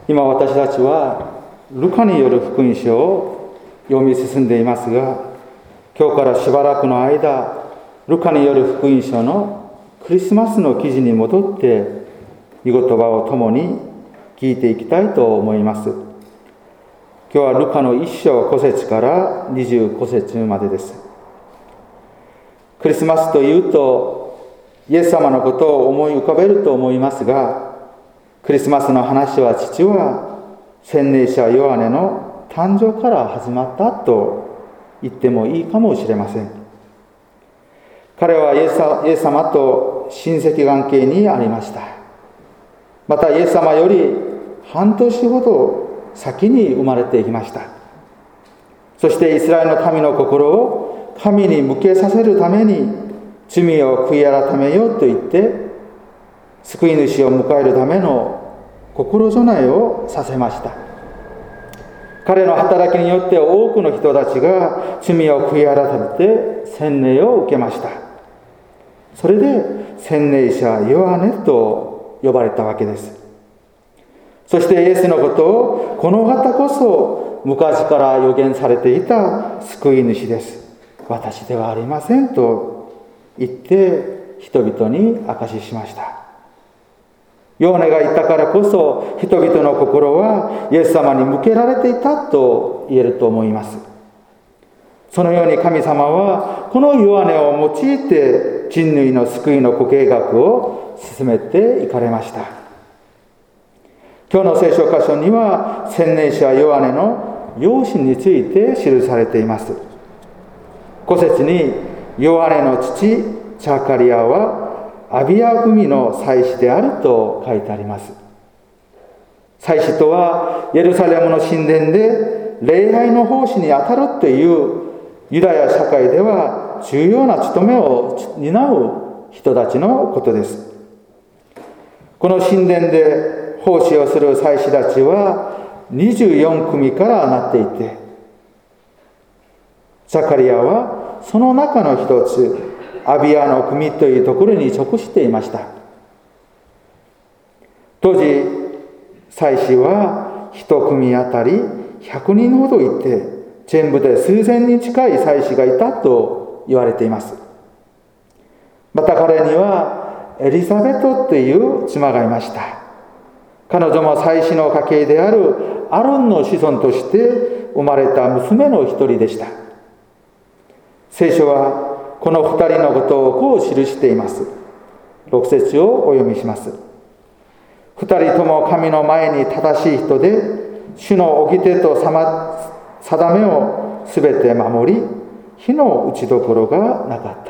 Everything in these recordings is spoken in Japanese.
今私たちはルカによる福音書を読み進んでいますが、今日からしばらくの間、ルカによる福音書のクリスマスの記事に戻って御言葉を共に聞いていきたいと思います。今日はルカの1章5節から25節までです。クリスマスというとイエス様のことを思い浮かべると思いますが、クリスマスの話は父は洗礼者ヨハネの誕生から始まったと言ってもいいかもしれません。彼はイエス様と親戚関係にありました。またイエス様より半年ほど先に生まれていきました。そしてイスラエルの民の心を神に向けさせるために罪を悔い改めようと言って救い主を迎えるための心備えをさせました。彼の働きによって多くの人たちが罪を悔い改めて洗礼を受けました。それで洗礼者ヨハネと呼ばれたわけです。そしてイエスのことをこの方こそ昔から予言されていた救い主です、私ではありませんと言って人々に証ししました。ヨハネが言ったからこそ人々の心はイエス様に向けられていたと言えると思います。そのように神様はこのヨハネを用いて人類の救いのご計画を進めていかれました。今日の聖書箇所には洗礼者ヨハネの養子について記されています。5節にヨハネの父ザカリアはアビア組の祭司であると書いてあります。祭司とはエルサレムの神殿で礼拝の奉仕にあたるというユダヤ社会では重要な務めを担う人たちのことです。この神殿で奉仕をする祭司たちは24組からなっていて、ザカリアはその中の一つ、アビアの組というところに属していました。当時祭司は一組あたり100人ほどいて、全部で数千人近い祭司がいたと言われています。また彼にはエリザベトという妻がいました。彼女も祭司の家系であるアロンの子孫として生まれた娘の一人でした。聖書はこの二人のことをこう記しています。6節をお読みします。二人とも神の前に正しい人で、主の掟と定めをすべて守り、火の打ちどころがなかった。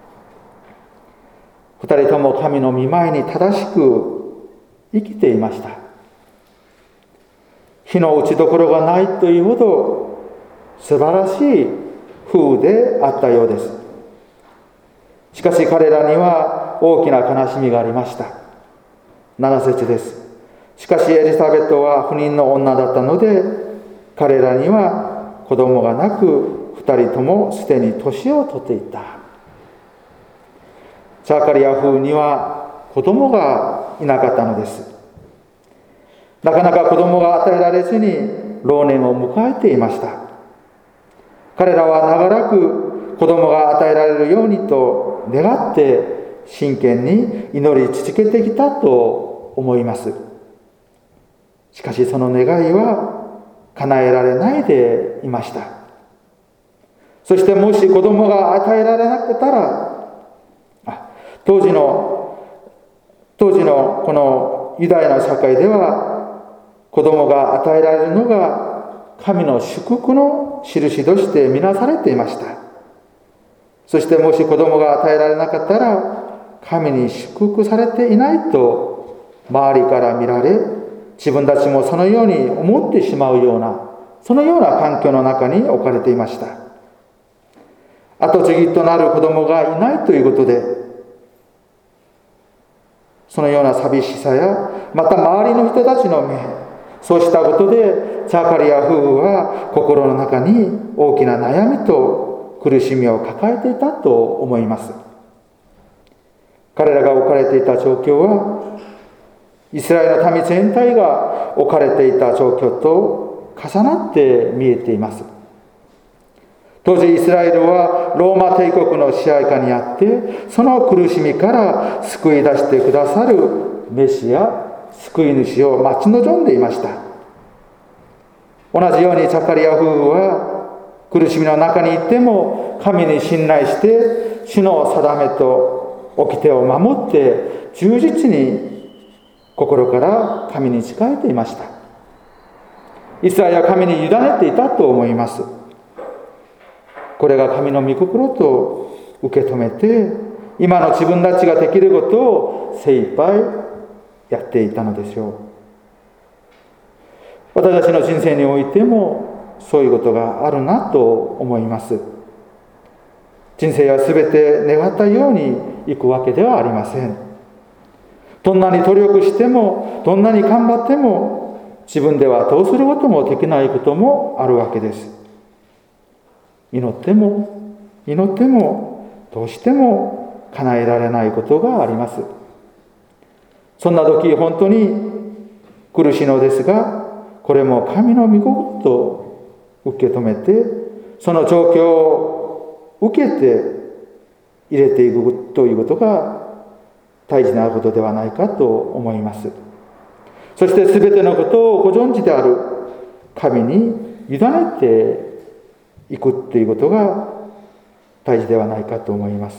二人とも神の御前に正しく生きていました。火の打ちどころがないというほど素晴らしい夫婦であったようです。しかし彼らには大きな悲しみがありました。7節です。しかしエリザベトは不妊の女だったので、彼らには子供がなく、2人ともすでに年を取っていた。ザカリア夫婦には子供がいなかったのです。なかなか子供が与えられずに老年を迎えていました。彼らは長らく子供が与えられるようにと願って真剣に祈り続けてきたと思います。しかしその願いは叶えられないでいました。そしてもし子供が与えられなかったら、当時のこのユダヤの社会では子供が与えられるのが神の祝福の印として見なされていました。そしてもし子供が与えられなかったら神に祝福されていないと周りから見られ、自分たちもそのように思ってしまうような、そのような環境の中に置かれていました。後継ぎとなる子供がいないということで、そのような寂しさや、また周りの人たちの目、そうしたことでザカリア夫婦は心の中に大きな悩みと苦しみを抱えていたと思います。彼らが置かれていた状況はイスラエルの民全体がが置かれていた状況と重なって見えています。当時イスラエルはローマ帝国の支配下にあって、その苦しみから救い出してくださるメシア、救い主を待ち望んでいました。同じようにザカリア夫婦は苦しみの中にいても神に信頼して主の定めと掟を守って忠実に心から神に仕えていました。イスラエルは神に委ねていたと思います。これが神の御心と受け止めて、今の自分たちができることを精一杯やっていたのでしょう。私たちの人生においてもそういうことがあるなと思います。人生は全て願ったようにいくわけではありません。どんなに努力しても、どんなに頑張っても、自分ではどうすることもできないこともあるわけです。祈ってもどうしても叶えられないことがあります。そんな時本当に苦しいのですが、これも神の御心と受け止めて、その状況を受けて入れていくということが大事なことではないかと思います。そして全てのことをご存知である神に委ねていくということが大事ではないかと思います。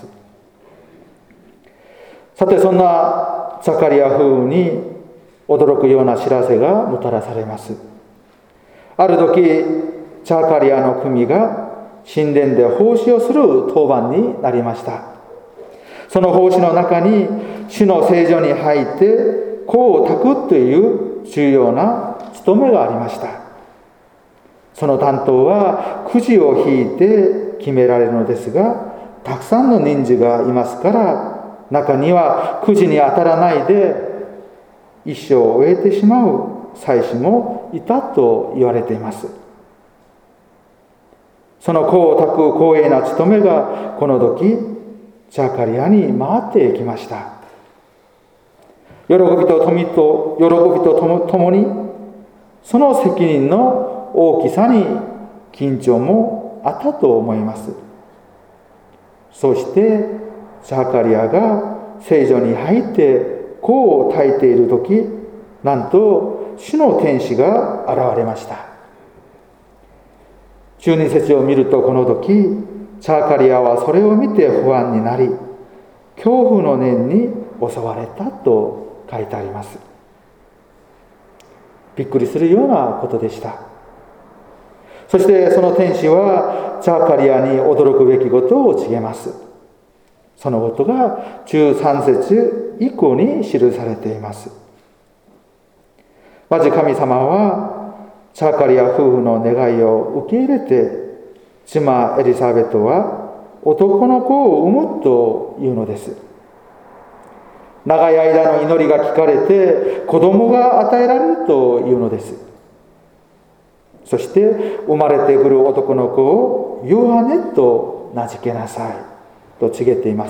さて、そんなザカリア夫婦に驚くような知らせがもたらされます。ある時、ザカリアの組が神殿で奉仕をする当番になりました。その奉仕の中に主の聖所に入って香を焚くという重要な務めがありました。その担当はくじを引いて決められるのですが、たくさんの人数がいますから、中にはくじに当たらないで一生を終えてしまう祭司もいたと言われています。その香を焚く光栄な務めがこの時ザカリアに回っていきました。喜びとともにその責任の大きさに緊張もあったと思います。そしてザカリアが聖所に入って香を焚いている時、なんと主の天使が現れました。12節を見ると、この時ザカリアはそれを見て不安になり、恐怖の念に襲われたと書いてあります。びっくりするようなことでした。そしてその天使はザカリアに驚くべきことを告げます。そのことが13節以降に記されています。まず神様はザカリア夫婦の願いを受け入れて、妻エリザベトは男の子を産むというのです。長い間の祈りが聞かれて子供が与えられるというのです。そして生まれてくる男の子をヨハネと名付けなさいと告げています。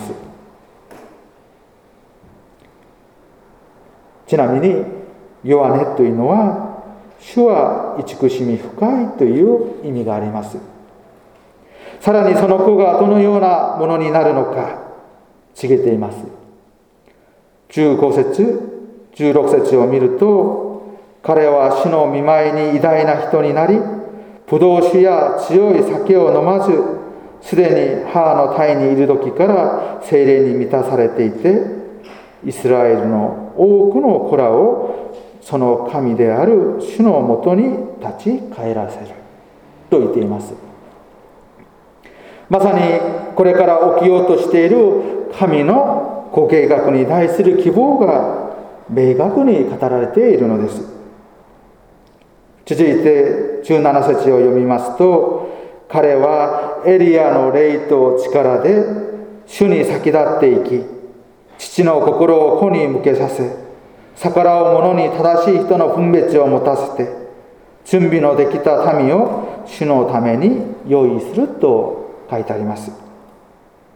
ちなみにヨハネというのは主は慈しみ深いという意味があります。さらにその子がどのようなものになるのか告げています。15節16節を見ると、彼は主の御前に偉大な人になり、葡萄酒や強い酒を飲まず、すでに母の胎にいる時から聖霊に満たされていて、イスラエルの多くの子らをその神である主のもとに立ち返らせると言っています。まさにこれから起きようとしている神のご計画に対する希望が明確に語られているのです。続いて17節を読みますと、彼はエリアの霊と力で主に先立っていき、父の心を子に向けさせ、逆らう者に正しい人の分別を持たせて、準備のできた民を主のために用意すると書いてあります。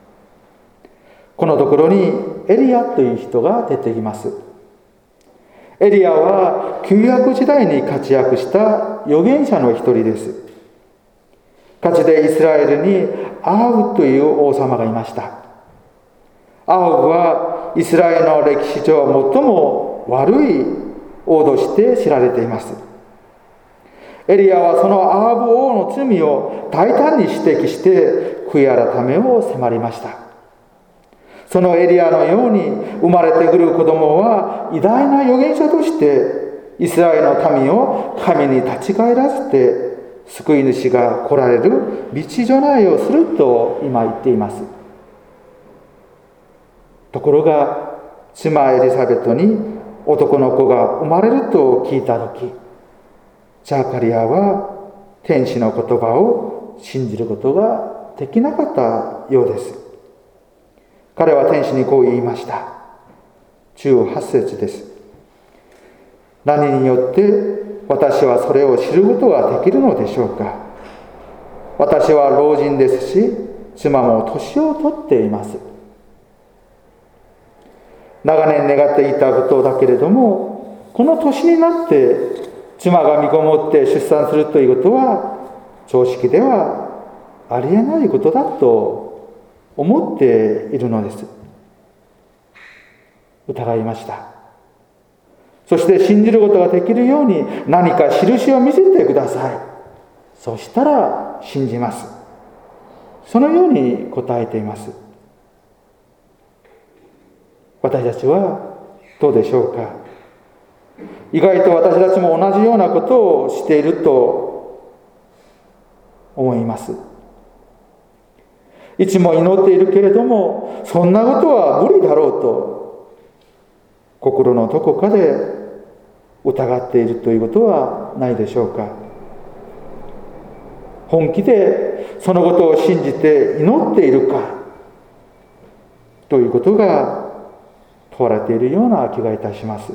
このところにエリアという人が出てきます。 エリアは旧約時代に活躍した預言者の一人です。かつてイスラエルにアハブという王様がいました。アハブはイスラエルの歴史上最も悪い王として知られています。エリアはそのアハブ王の罪を大胆に指摘して悔い改めを迫りました。そのエリアのように生まれてくる子供は偉大な預言者としてイスラエルの民を神に立ち返らせて救い主が来られる道備えをすると今言っています。ところが妻エリザベトに男の子が生まれると聞いたとき、ザカリアは天使の言葉を信じることができなかったようです。彼は天使にこう言いました。18節です。何によって私はそれを知ることができるのでしょうか。私は老人ですし、妻も年を取っています。長年願っていたことだけれども、この年になって妻が身ごもって出産するということは常識ではありえないことだと思っているのです。疑いました。そして信じることができるように何か印を見せてください。そしたら信じます。そのように答えています。私たちはどうでしょうか。意外と私たちも同じようなことをしていると思います。いつも祈っているけれども、そんなことは無理だろうと心のどこかで疑っているということはないでしょうか。本気でそのことを信じて祈っているかということが問われているような気がいたします。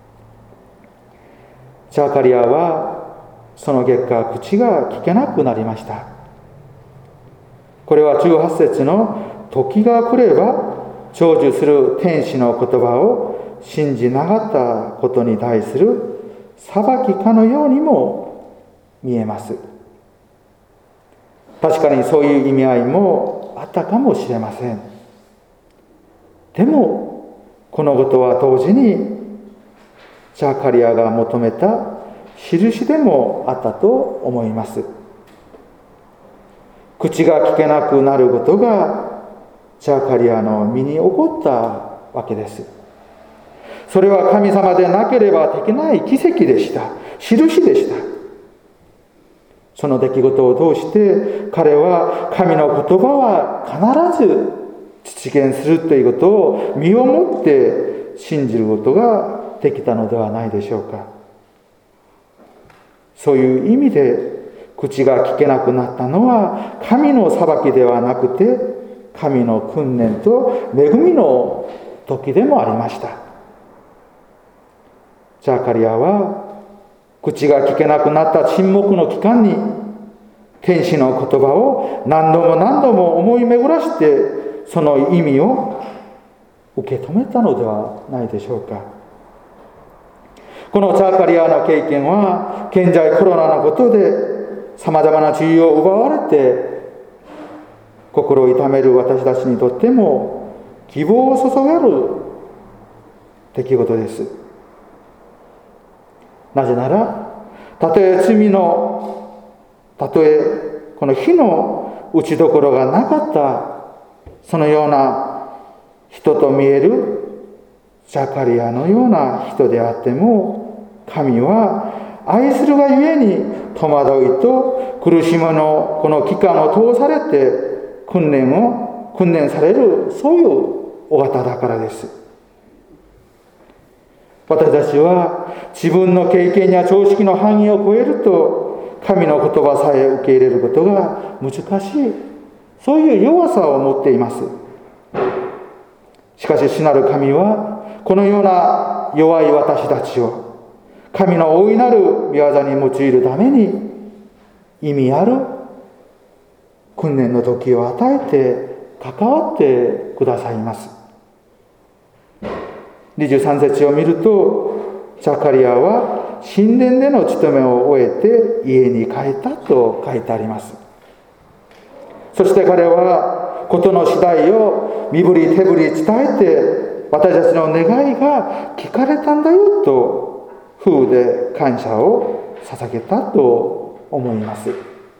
ザカリアはその結果、口が聞けなくなりました。これは18節の時が来れば成就する天使の言葉を信じなかったことに対する裁きかのようにも見えます。確かにそういう意味合いもあったかもしれません。でもこのことは同時にザカリアが求めた印でもあったと思います。口が聞けなくなることがザカリアの身に起こったわけです。それは神様でなければできない奇跡でした。印でした。その出来事を通して彼は神の言葉は必ず実現するということを身をもって信じることができたのではないでしょうか。そういう意味で口が聞けなくなったのは神の裁きではなくて神の訓練と恵みの時でもありました。ザカリアは口が聞けなくなった沈黙の期間に天使の言葉を何度も何度も思い巡らしてその意味を受け止めたのではないでしょうか。このザカリアの経験は現在コロナのことでさまざまな自由を奪われて心を痛める私たちにとっても希望を注がる出来事です。なぜならたとえこの火の打ちどころがなかったそのような人と見えるザカリアのような人であっても神は愛するがゆえに戸惑いと苦しみのこの期間を通されて訓練されるそういうお方だからです。私たちは自分の経験や常識の範囲を超えると神の言葉さえ受け入れることが難しい、そういう弱さを持っています。しかし主なる神はこのような弱い私たちを神の大いなる御業に用いるために意味ある訓練の時を与えて関わってくださいます。23節を見るとザカリアは神殿での務めを終えて家に帰ったと書いてあります。そして彼は事の次第を身振り手振り伝えて、私たちの願いが聞かれたんだよと風で感謝を捧げたと思います。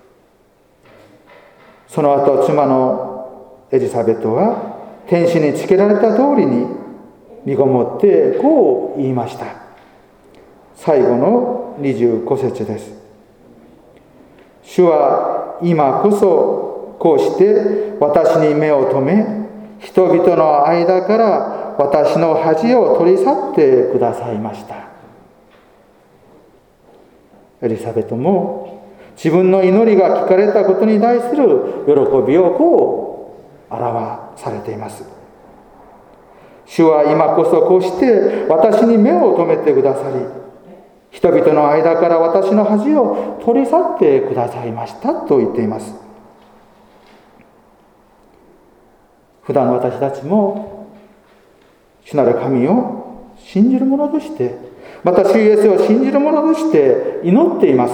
その後、妻のエリザベトは天使につけられた通りに身ごもってこう言いました。最後の25節です。主は今こそこうして私に目を留め、人々の間から私の恥を取り去ってくださいました。エリザベトも自分の祈りが聞かれたことに対する喜びをこう表されています。主は今こそこうして私に目を留めてくださり、人々の間から私の恥を取り去ってくださいましたと言っています。普段私たちも主なる神を信じる者として、また主イエスを信じる者として祈っています。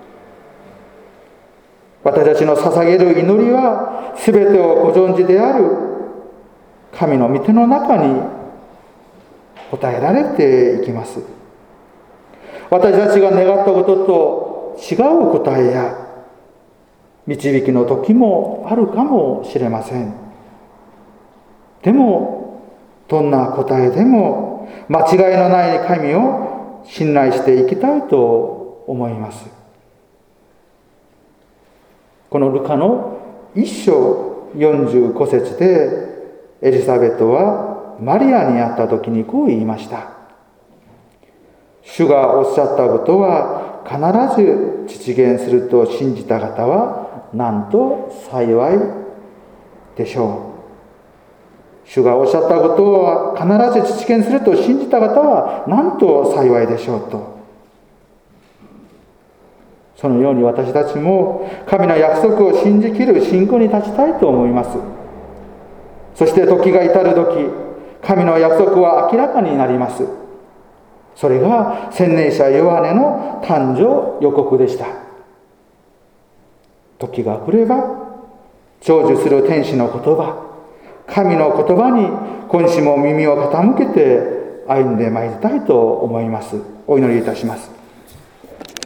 私たちの捧げる祈りは全てをご存知である神の御手の中に答えられていきます。私たちが願ったことと違う答えや導きの時もあるかもしれません。でもどんな答えでも間違いのない神を信頼していきたいと思います。このルカの1章45節でエリザベトはマリアに会った時にこう言いました。主がおっしゃったことは必ず実現すると信じた方はなんと幸いでしょう。主がおっしゃったことは必ず実現すると信じた方はなんと幸いでしょうと。そのように私たちも神の約束を信じきる信仰に立ちたいと思います。そして時が至る時、神の約束は明らかになります。それが洗礼者ヨハネの誕生予告でした。時が来れば成就する天使の言葉、神の言葉に今週も耳を傾けて歩んでまいりたいと思います。お祈りいたします。